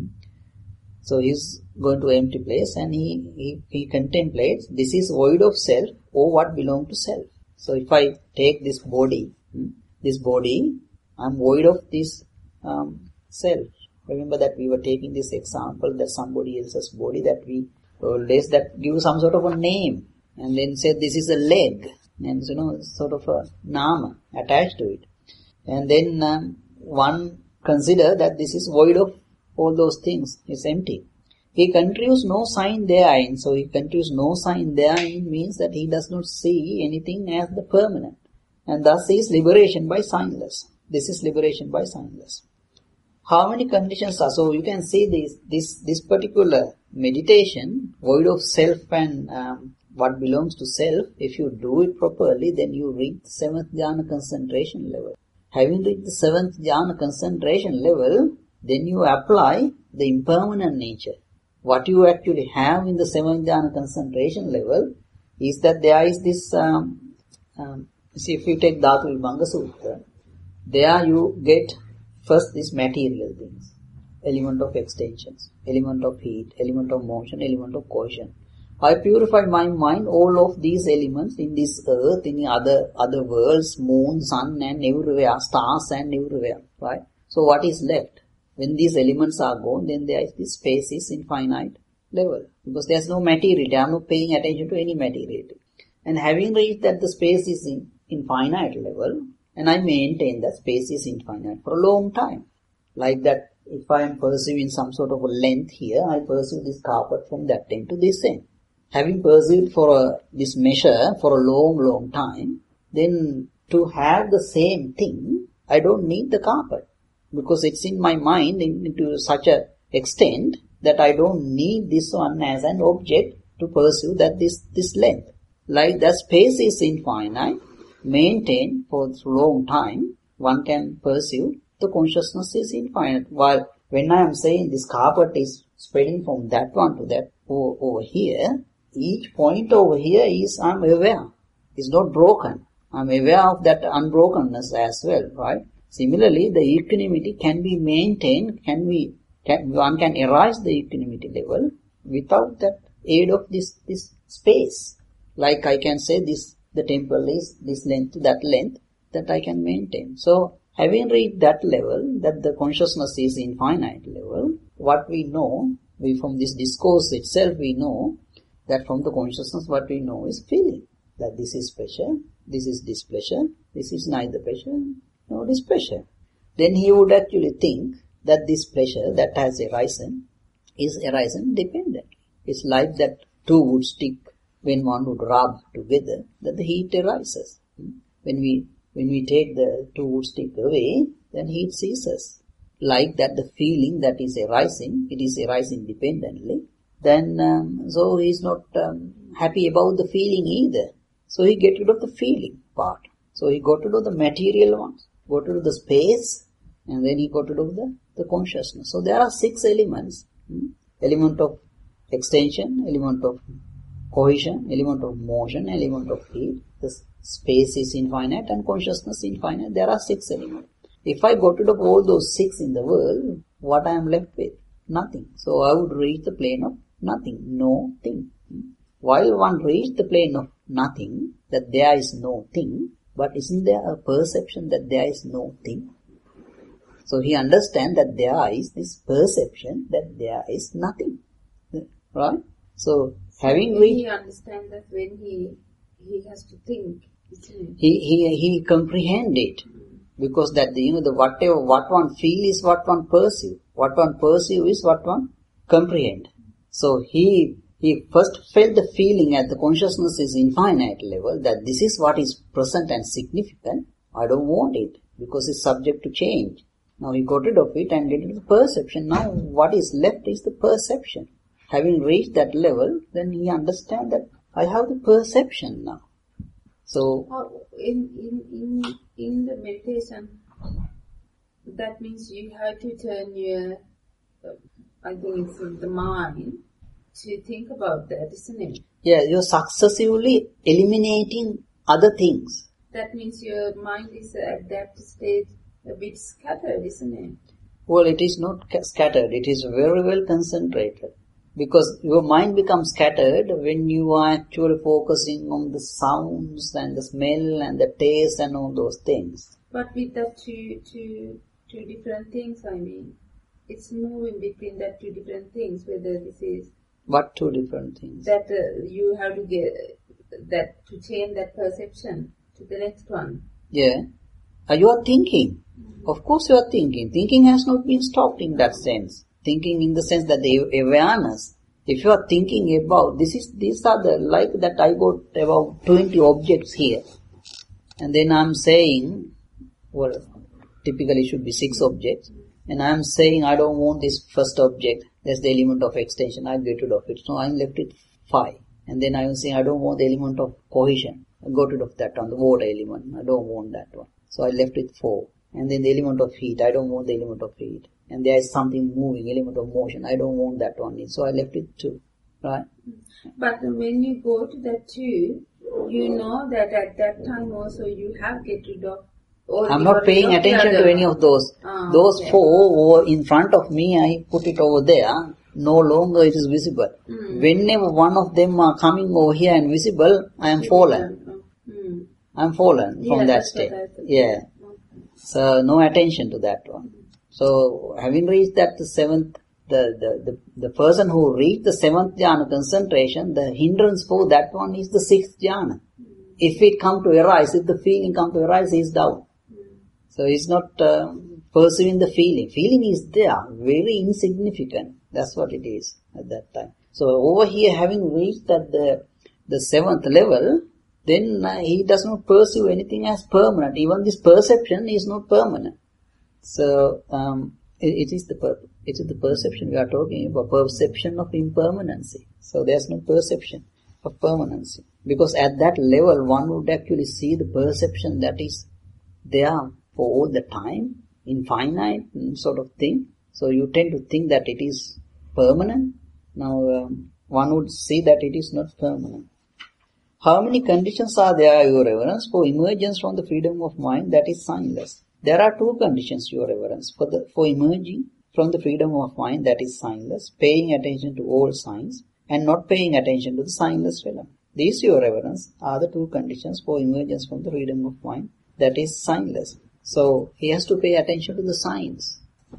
So he is going to an empty place and he, he, he contemplates this is void of self, or what belongs to self. So if I take this body, this body, I am void of this um, self. Remember that we were taking this example that somebody else's body that we always that give some sort of a name and then say this is a leg and you know sort of a nama attached to it. And then um, one consider that this is void of all those things, it's empty. He contributes no sign therein. So he contributes no sign therein means that he does not see anything as the permanent. And thus is liberation by signless. This is liberation by signless. How many conditions are? So you can see this this this particular meditation, void of self and um, what belongs to self. If you do it properly, then you reach the seventh jhana concentration level. Having reached the seventh jhana concentration level, then you apply the impermanent nature. What you actually have in the seventh jhana concentration level is that there is this. Um, um, see, if you take Dhatu Vibhanga Sutra, there you get first these material things, element of extensions, element of heat, element of motion, element of cohesion. I purify my mind, all of these elements in this earth, in other other worlds, moon, sun and everywhere, stars and everywhere, right? So what is left? When these elements are gone, then there is this space is infinite level. Because there is no materiality, I am not paying attention to any materiality. And having reached that the space is in infinite level, and I maintain that space is infinite for a long time. Like that, if I am perceiving some sort of a length here, I perceive this carpet from that end to this end. Having perceived for a, this measure for a long, long time, then to have the same thing, I don't need the carpet. Because it's in my mind into such a extent that I don't need this one as an object to pursue that this, this length. Like that space is infinite, maintained for a long time, one can pursue the consciousness is infinite. While when I am saying this carpet is spreading from that one to that over, over here, each point over here is I am aware. It's not broken. I am aware of that unbrokenness as well, right? Similarly, the equanimity can be maintained, can be, can, one can arise the equanimity level without that aid of this, this space. Like I can say this, the temple is this length to that length that I can maintain. So, having reached that level, that the consciousness is infinite level, what we know, we from this discourse itself we know that from the consciousness what we know is feeling. That this is pleasure, this is displeasure, this is neither pleasure nor displeasure. Then he would actually think that this pleasure that has arisen is arisen dependently. It's like that two wood stick, when one would rub together, that the heat arises. When we when we take the two wood stick away, then heat ceases. Like that, the feeling that is arising, it is arising dependently. Then, um, so he is not um, happy about the feeling either. So he get rid of the feeling part. So he got rid of the material ones, got rid of the space, and then he got rid of the, the consciousness. So there are six elements. Hmm? Element of extension, element of cohesion, element of motion, element of heat. The space is infinite and consciousness infinite. There are six elements. If I got rid of all those six in the world, what I am left with? Nothing. So I would reach the plane of nothing, no thing. While one reached the plane of nothing, that there is no thing, but isn't there a perception that there is no thing? So he understands that there is this perception that there is nothing. Right? So having reached... He understands that when he he has to think, isn't it? He, he, he comprehend it. Because that, the, you know, the whatever, what one feel is what one perceive. What one perceive is what one comprehend. So he, he first felt the feeling at the consciousness is infinite level, that this is what is present and significant. I don't want it because it's subject to change. Now he got rid of it and get into the perception. Now what is left is the perception. Having reached that level, then he understands that I have the perception now. So How, in, in, in, in the meditation, that means you have to turn your, uh, I think it's the mind, to think about that, isn't it? yeah, you're successively eliminating other things. That means your mind is at that stage a bit scattered, isn't it? Well, it is not ca- scattered. It is very well concentrated. Because your mind becomes scattered when you are actually focusing on the sounds and the smell and the taste and all those things. But with the two, two, two different things, I mean, it's moving between that two different things, whether this is What two different things? that uh, you have to get that to change that perception to the next one. Yeah. Uh, you are thinking. Of course you are thinking. Thinking has not been stopped in that sense. Thinking in the sense that the awareness, if you are thinking about, this is, these are the, like that I got about twenty objects here. And then I'm saying, well, typically should be six objects. And I'm saying I don't want this first object. That's the element of extension. I'll get rid of it. So I'm left with five. And then I'm saying I don't want the element of cohesion. I got rid of that one, the water element. I don't want that one. So I left with four. And then the element of heat. I don't want the element of heat. And there is something moving, element of motion. I don't want that one. So I left with two. Right? But when you go to that two, you know that at that time also you have get rid of. Or I'm you not got paying rid of the attention other to any one. of those. Ah, those okay. four were in front of me. I put it over there. No longer it is visible. Mm. Whenever one of them are coming over here and visible, I am fallen. Mm. I'm fallen Yeah, from that that's state. what I thought. Yeah. Okay. So no attention to that one. So having reached that the seventh, the, the, the, the person who reached the seventh jhana concentration, the hindrance for that one is the sixth jhana. If it come to arise, if the feeling come to arise, he is down. So he's not uh, pursuing the feeling. Feeling is there, very insignificant. That's what it is at that time. So over here, having reached at the the seventh level, then uh, he does not pursue anything as permanent. Even this perception is not permanent. So um, it, it is the per- it is the perception we are talking about, perception of impermanency. So there's no perception of permanency, because at that level one would actually see the perception that is there for all the time, infinite sort of thing. So you tend to think that it is permanent. Now um, one would see that it is not permanent. How many conditions are there, Your Reverence, for emergence from the freedom of mind that is signless? There are two conditions, Your Reverence, for the for emerging from the freedom of mind that is signless, paying attention to all signs and not paying attention to the signless realm. These, Your Reverence, are the two conditions for emergence from the freedom of mind that is signless. So he has to pay attention to the signs.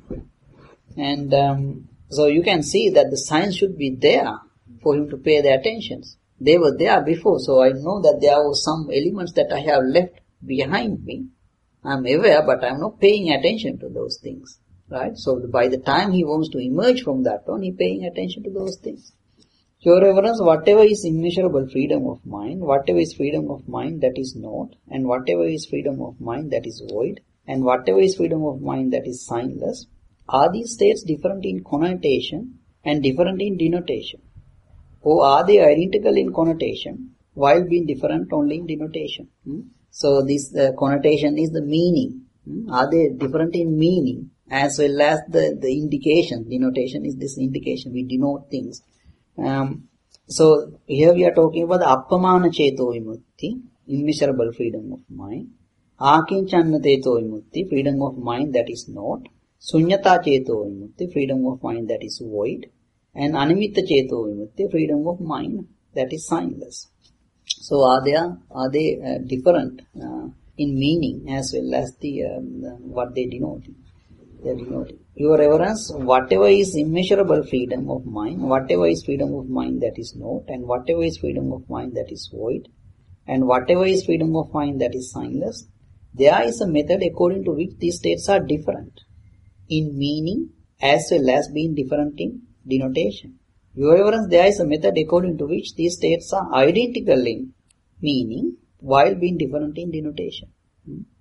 And um, so you can see that the signs should be there for him to pay the attention. They were there before, so I know that there were some elements that I have left behind me. I'm aware, but I'm not paying attention to those things. Right? So by the time he wants to emerge from that one, he's paying attention to those things. Your Reverence, whatever is immeasurable freedom of mind, whatever is freedom of mind that is not, and whatever is freedom of mind that is void, and whatever is freedom of mind that is signless, are these states different in connotation and different in denotation? Or are they identical in connotation while being different only in denotation? Hmm? So this uh, connotation is the meaning. Hmm? Are they different in meaning as well as the, the indication? Denotation is this indication. We denote things. Um, so here we are talking about the appamana ceto vimutti, immeasurable freedom of mind. Akinchana ceto vimutti, freedom of mind that is not. Sunyata ceto vimutti, freedom of mind that is void. And animitta ceto vimutti, freedom of mind that is signless. So are they are they uh, different uh, in meaning as well as the, um, the what they denote? They denote. Your Reverence, whatever is immeasurable freedom of mind, whatever is freedom of mind that is not, and whatever is freedom of mind that is void, and whatever is freedom of mind that is signless, there is a method according to which these states are different in meaning as well as being different in denotation. Your Reverence, there is a method according to which these states are identical in meaning while being different in denotation.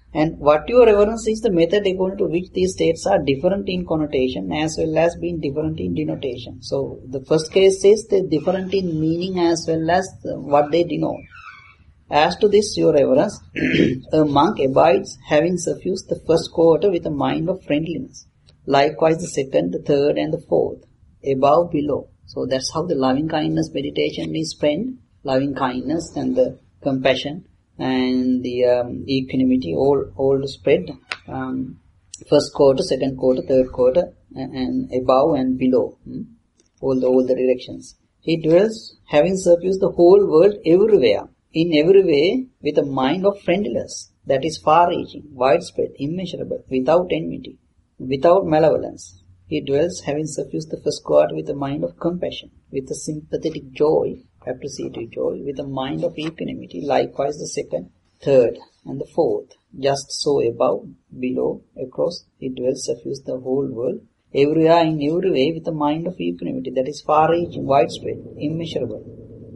And what your reverence is the method according to which these states are different in connotation as well as being different in denotation. So the first case is the different in meaning as well as the, what they denote. As to this, your reverence, a monk abides having suffused the first quarter with a mind of friendliness. Likewise the second, the third and the fourth, above, below. So that's how the loving kindness meditation is spent. Loving kindness and the compassion and the um, equanimity all all spread. Um, first quarter, second quarter, third quarter, and, and above and below. Hmm? All the all the directions. He dwells having suffused the whole world everywhere. In every way, with a mind of friendliness, that is far-reaching, widespread, immeasurable, without enmity, without malevolence. He dwells, having suffused the first quarter with a mind of compassion, with a sympathetic joy, appreciative joy, with a mind of equanimity, likewise the second, third, and the fourth. Just so above, below, across, he dwells, suffused the whole world, everywhere, in every way, with a mind of equanimity, that is far-reaching, widespread, immeasurable,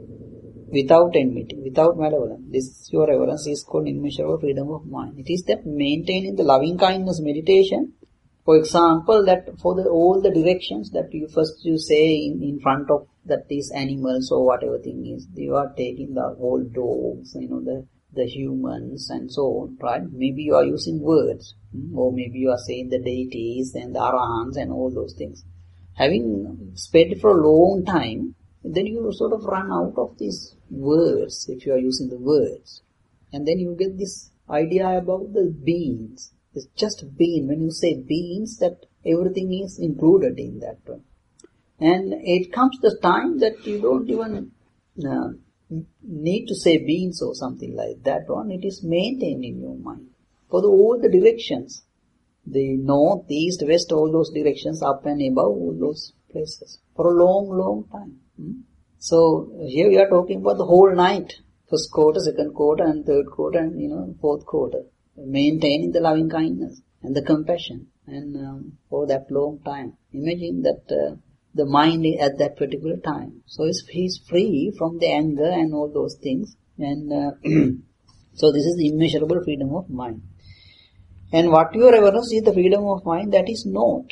without enmity, without malevolence. This, your reverence, is called immeasurable freedom of mind. It is that maintaining the loving kindness meditation. For example, that for the, all the directions that you first you say in, in front of that these animals or whatever thing is, you are taking the whole dogs, you know, the, the humans and so on, right? Maybe you are using words, or maybe you are saying the deities and the arahants and all those things. Having spent for a long time, then you sort of run out of these words if you are using the words. And then you get this idea about the beings. It's just being. When you say beings, that everything is included in that one. And it comes the time that you don't even uh, need to say beings or something like that one. It is maintained in your mind. For the, all the directions, the north, east, west, all those directions, up and above, all those places. For a long, long time. Hmm? So here we are talking about the whole night. First quarter, second quarter and third quarter and, you know, fourth quarter. Maintaining the loving kindness and the compassion and um, for that long time. Imagine that uh, the mind at that particular time. So he's free from the anger and all those things. And uh, so this is the immeasurable freedom of mind. And what your reverence is the freedom of mind that is not.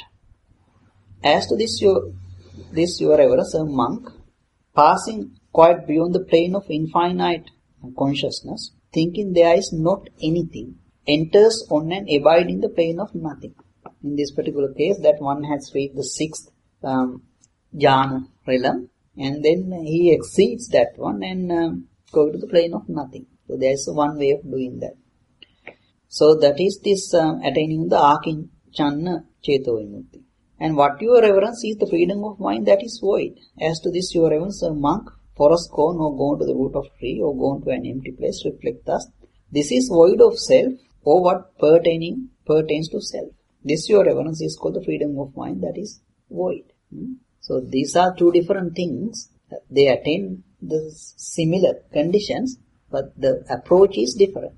As to this your this your reverence, a monk, passing quite beyond the plane of infinite consciousness, thinking there is not anything, enters on and abide in the plane of nothing. In this particular case, that one has reached the sixth um, jhana realm, and then he exceeds that one and um, go to the plane of nothing. So there is one way of doing that. So that is this um, attaining the Akinchanna Cheto Vimukti. And what your reverence is the freedom of mind that is void. As to this, your reverence, a monk, forest gone or gone to the root of tree or gone to an empty place, reflect thus. This is void of self or what pertaining pertains to self. This, your reverence, is called the freedom of mind that is void. Hmm? So these are two different things. They attain the similar conditions, but the approach is different.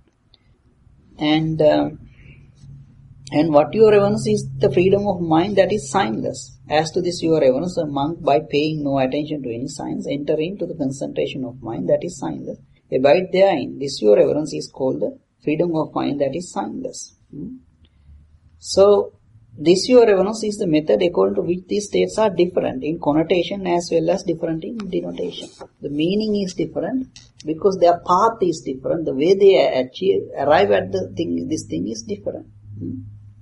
And uh, and what your reverence is the freedom of mind that is signless. As to this, your reverence, a monk, by paying no attention to any signs, enter into the concentration of mind that is signless. Abide therein. This, your reverence, is called the freedom of mind that is signless. Hmm? So, this, your reverence, is the method according to which these states are different in connotation as well as different in denotation. The meaning is different because their path is different. The way they achieve, arrive at the thing, this thing is different. Hmm?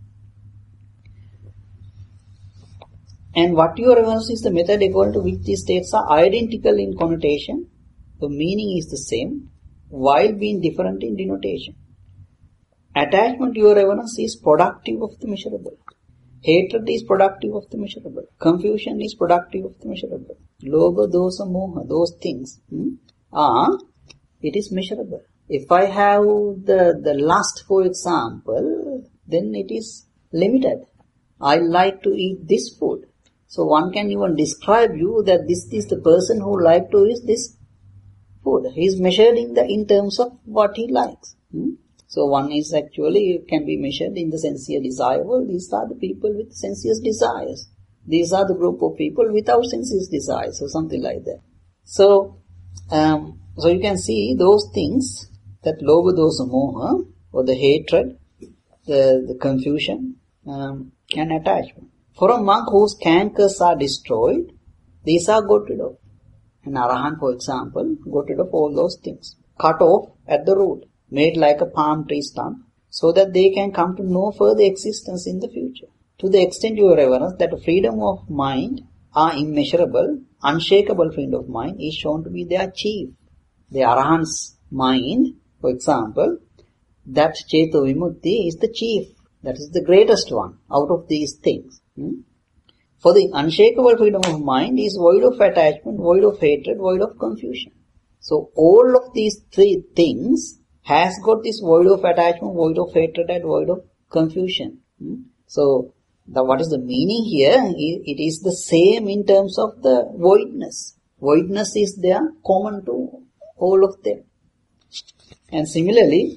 And what your reverence is the method according to which these states are identical in connotation. The meaning is the same while being different in denotation. Attachment, your reverence, is productive of the measurable. Hatred is productive of the measurable. Confusion is productive of the measurable. Lobha, dosa, moha, those things hmm, are, it is measurable. If I have the, the lust, for example, then it is limited. I like to eat this food. So one can even describe you that this is the person who like to eat this food. He is measured in the in terms of what he likes. Hmm? So one is actually can be measured in the sensuous desire. Well, these are the people with sensuous desires. These are the group of people without sensuous desires, or something like that. So, um, so you can see those things that lobha, dosa, moha, or the hatred, the, the confusion um, and attachment. For a monk whose cankers are destroyed, these are got rid of. An Arahant, for example, got rid of all those things. Cut off at the root, made like a palm tree stump, so that they can come to no further existence in the future. To the extent, your reverence, that freedom of mind are immeasurable, unshakable freedom of mind is shown to be their chief. The Arahant's mind, for example, that Cheto Vimutti is the chief. That is the greatest one out of these things. Hmm? For the unshakable freedom of mind is void of attachment, void of hatred, void of confusion. So all of these three things has got this void of attachment, void of hatred and void of confusion. Hmm? So the, what is the meaning here? It is the same in terms of the voidness. Voidness is there common to all of them. And similarly,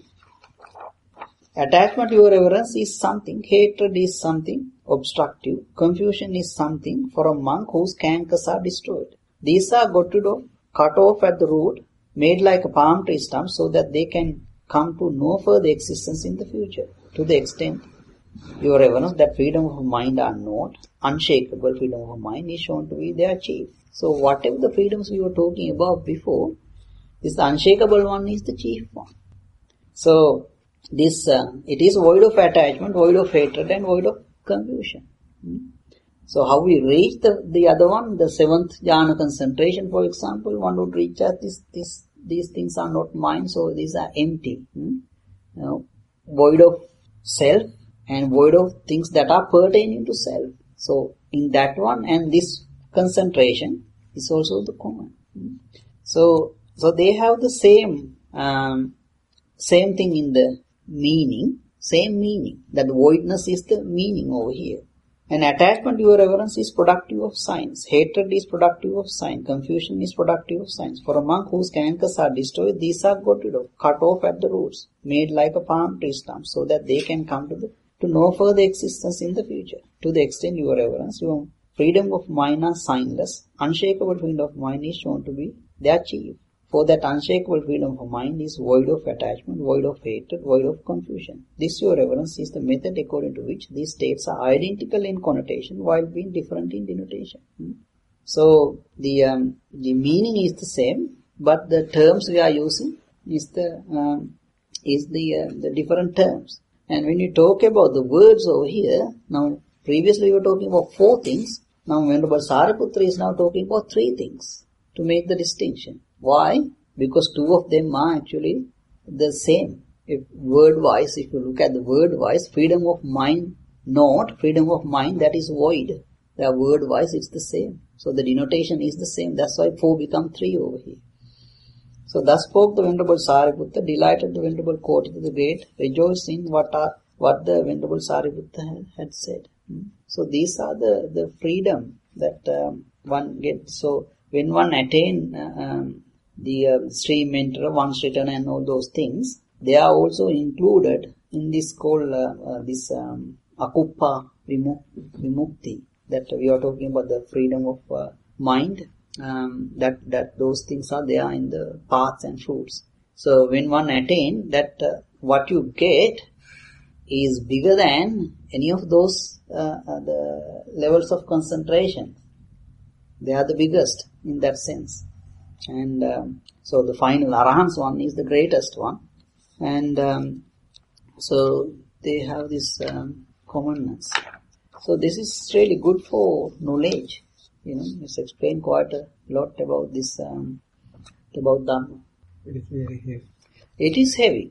attachment, your reverence, is something, hatred is something obstructive, confusion is something for a monk whose cankers are destroyed. These are got rid of, cut off at the root, made like a palm tree stump so that they can come to no further existence in the future. To the extent, your reverence, that freedom of mind are not, unshakable freedom of mind is shown to be their chief. So whatever the freedoms we were talking about before, this unshakable one is the chief one. So this, uh, it is void of attachment, void of hatred and void of confusion. Hmm? So how we reach the, the other one, the seventh jhana concentration, for example, one would reach at this, this, these things are not mine, so these are empty. Hmm? You know, void of self and void of things that are pertaining to self. So in that one and this concentration is also the common. Hmm? So, so they have the same, um, same thing in the meaning, same meaning. That voidness is the meaning over here. And attachment, your reverence, is productive of science. Hatred is productive of science. Confusion is productive of science. For a monk whose cankers are destroyed, these are got rid of, cut off at the roots, made like a palm tree stump, so that they can come to the to no further existence in the future. To the extent, your reverence, your freedom of mind are signless. Unshakable freedom of mind is shown to be their chief. For that unshakable freedom of mind is void of attachment, void of hatred, void of confusion. This, your reverence, is the method according to which these states are identical in connotation while being different in denotation. Hmm? So the um, the meaning is the same, but the terms we are using is the um, is the uh, the different terms. And when you talk about the words over here, now previously we were talking about four things. Now Venerable Sariputra is now talking about three things to make the distinction. Why? Because two of them are actually the same. If word-wise, if you look at the word-wise, freedom of mind, not freedom of mind, that is void. The word-wise, it's the same. So the denotation is the same. That's why four become three over here. So thus spoke the Venerable Sariputta, delighted the Venerable Kotita the Great, rejoiced in what are, what the Venerable Sariputta had said. So these are the, the freedom that um, one gets. So when one attain uh, um, the uh, stream enter, one's return and all those things, they are also included in this called uh, uh, this um, akuppa vimukti, that we are talking about the freedom of uh, mind, um, that, that those things are there in the paths and fruits. So when one attain that, uh, what you get is bigger than any of those uh, uh, the levels of concentration. They are the biggest in that sense. And um, so the final Arahant's one is the greatest one. And um, so they have this um, commonness. So this is really good for knowledge. You know, it's explained quite a lot about this, um, about Dhamma. It is very heavy. It is heavy.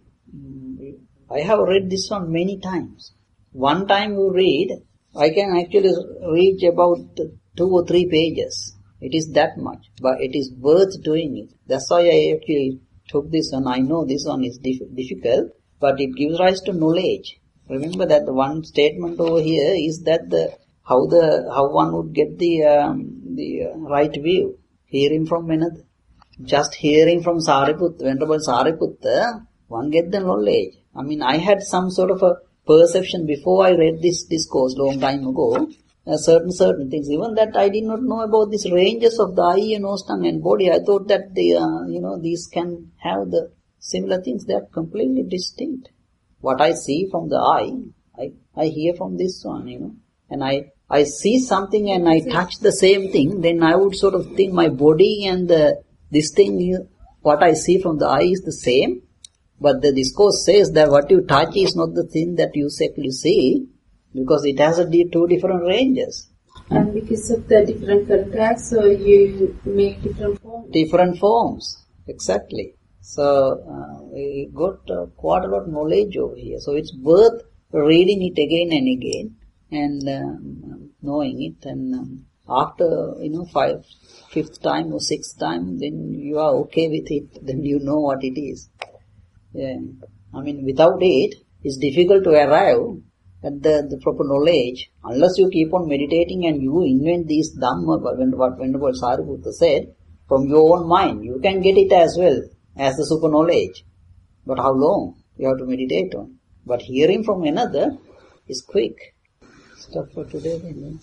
I have read this one many times. One time you read, I can actually reach about two or three pages. It is that much, but it is worth doing it. That's why I actually took this one. I know this one is diff- difficult, but it gives rise to knowledge. Remember that the one statement over here is that the how the how one would get the um, the uh, right view, hearing from another. Just hearing from Sariputta, Venerable Sariputta, one get the knowledge. I mean, I had some sort of a perception before I read this discourse long time ago. Uh, certain certain things, even that I did not know about these ranges of the eye, nose, tongue and body. I thought that the uh, you know these can have the similar things. They are completely distinct. what I see from the eye, I, I hear from this one, you know, and I, I see something and I touch the same thing, then I would sort of think my body and the, this thing, what I see from the eye is the same, but the discourse says that what you touch is not the thing that you exactly see, because it has a di- two different ranges. And because of the different contacts, so you make different forms? Different forms, exactly. So, uh, we got uh, quite a lot of knowledge over here. So it's worth reading it again and again and um, knowing it. And um, after, you know, five, fifth time or sixth time, then you are okay with it. Then you know what it is. Yeah. I mean, without it, it's difficult to arrive at the, the proper knowledge, unless you keep on meditating and you invent these Dhamma, what Venerable Sariputta said, from your own mind. You can get it as well as the super knowledge. But how long you have to meditate on? But hearing from another is quick. Stuff for today then.